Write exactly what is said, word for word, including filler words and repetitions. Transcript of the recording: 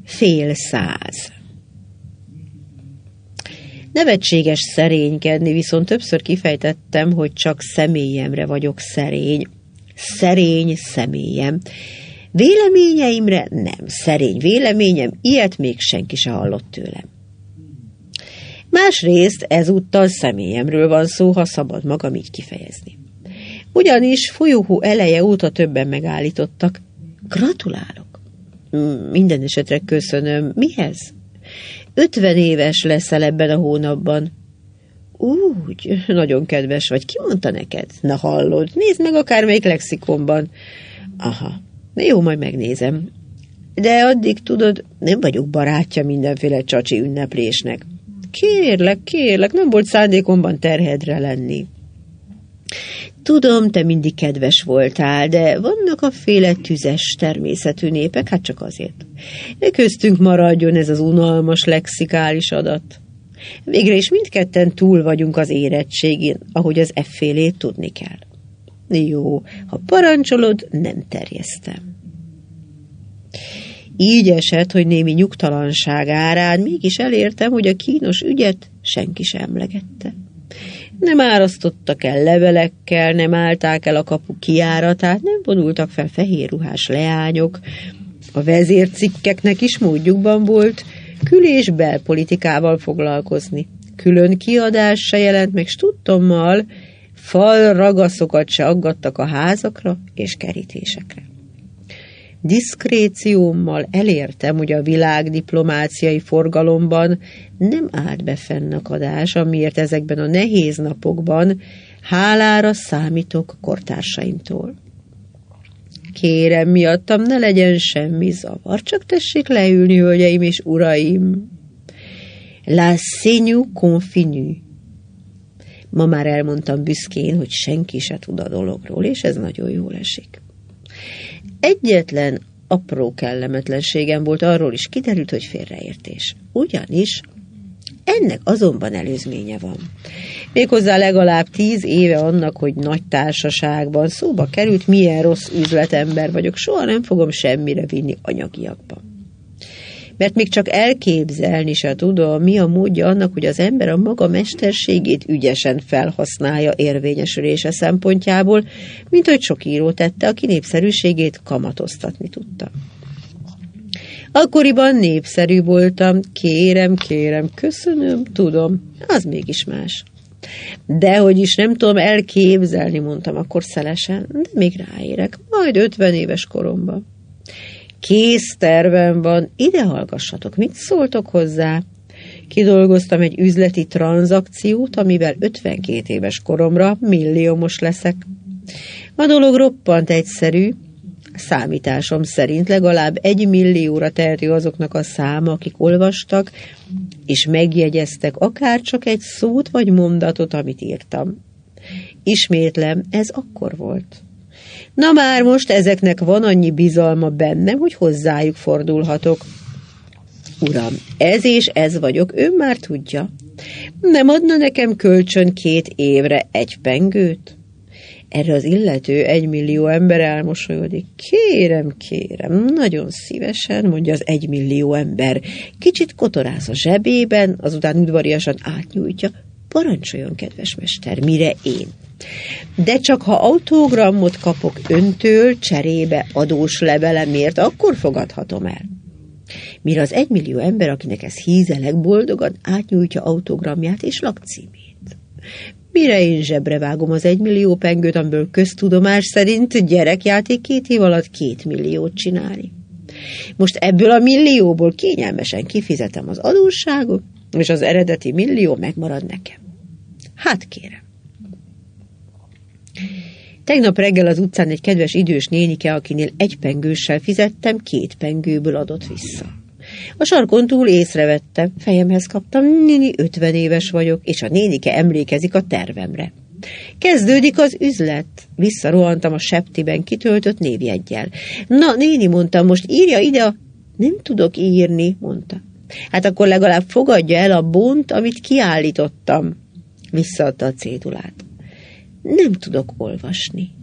Fél száz. Nevetséges szerénykedni, viszont többször kifejtettem, hogy csak személyemre vagyok szerény. Szerény személyem. Véleményeimre nem. Szerény véleményem, ilyet még senki se hallott tőlem. Másrészt ezúttal személyemről van szó, ha szabad magam így kifejezni. Ugyanis folyóhó eleje óta többen megállítottak. Gratulálok. Minden esetre köszönöm. Mihez? Ötven éves leszel ebben a hónapban. Úgy, nagyon kedves vagy. Ki mondta neked? Na hallod, nézd meg akármelyik lexikonban. Aha, jó, majd megnézem. De addig tudod, nem vagyok barátja mindenféle csacsi ünneplésnek. Kérlek, kérlek, nem volt szándékomban terhedre lenni. Tudom, te mindig kedves voltál, de vannak a féle tüzes természetű népek, hát csak azért. De köztünk maradjon ez az unalmas lexikális adat. Végre is mindketten túl vagyunk az érettségén, ahogy az effélét tudni kell. Jó, ha parancsolod, nem terjesztem. Így esett, hogy némi nyugtalanság árán mégis elértem, hogy a kínos ügyet senki sem emlegette. Nem árasztottak el levelekkel, nem állták el a kapu kijáratát, nem vonultak fel fehér ruhás leányok. A vezércikkeknek is módjukban volt kül- és belpolitikával foglalkozni. Külön kiadás se jelent meg, s tudtommal fal ragaszokat se aggattak a házakra és kerítésekre. Diszkréciómmal elértem, hogy a világdiplomáciai forgalomban nem állt be fennakadás, amiért ezekben a nehéz napokban hálára számítok kortársaimtól. Kérem, miattam ne legyen semmi zavar, csak tessék leülni, hölgyeim és uraim. La seigneur continue. Ma már elmondtam büszkén, hogy senki se tud a dologról, és ez nagyon jól esik. Egyetlen apró kellemetlenségem volt, arról is kiderült, hogy félreértés. Ugyanis ennek azonban előzménye van. Méghozzá legalább tíz éve annak, hogy nagy társaságban szóba került, milyen rossz üzletember vagyok, soha nem fogom semmire vinni anyagiakba. Mert még csak elképzelni se tudom, mi a módja annak, hogy az ember a maga mesterségét ügyesen felhasználja érvényesülése szempontjából, mint hogy sok író tette, aki népszerűségét kamatoztatni tudta. Akkoriban népszerű voltam, kérem, kérem, köszönöm, tudom, az mégis más. Dehogy is nem tudom elképzelni, mondtam akkor szelesen, de még ráérek, majd ötven éves koromban. Kész tervem van, ide hallgassatok, mit szóltok hozzá? Kidolgoztam egy üzleti tranzakciót, amivel ötvenkét éves koromra milliómos leszek. A dolog roppant egyszerű, számításom szerint legalább egy millióra tehető azoknak a száma, akik olvastak, és megjegyeztek akár csak egy szót vagy mondatot, amit írtam. Ismétlem, ez akkor volt. Na már most ezeknek van annyi bizalma bennem, hogy hozzájuk fordulhatok. Uram, ez és ez vagyok, ön már tudja. Nem adna nekem kölcsön két évre egy pengőt? Erre az illető egymillió ember elmosolyodik. Kérem, kérem, nagyon szívesen, mondja az egymillió ember. Kicsit kotorász a zsebében, azután udvariasan átnyújtja. Parancsoljon, kedves mester, mire én? De csak ha autogramot kapok öntől cserébe adós levelemért, akkor fogadhatom el. Mire az egymillió ember, akinek ez hízelek, boldogan átnyújtja autogramját és lakcímét. Mire én zsebre vágom az egymillió pengőt, amiből köztudomás szerint gyerekjáték két év alatt két milliót csinálni. Most ebből a millióból kényelmesen kifizetem az adósságot, és az eredeti millió megmarad nekem. Hát kérem. Tegnap reggel az utcán egy kedves idős nénike, akinél egy pengőssel fizettem, két pengőből adott vissza. A sarkon túl észrevettem, fejemhez kaptam, néni, ötven éves vagyok, és a nénike emlékezik a tervemre. Kezdődik az üzlet. Visszarohantam a septiben kitöltött névjeggyel. Na, néni, mondtam, most írja ide a... Nem tudok írni, mondta. Hát akkor legalább fogadja el a bont, amit kiállítottam. Visszaadta a cédulát. Nem tudok olvasni.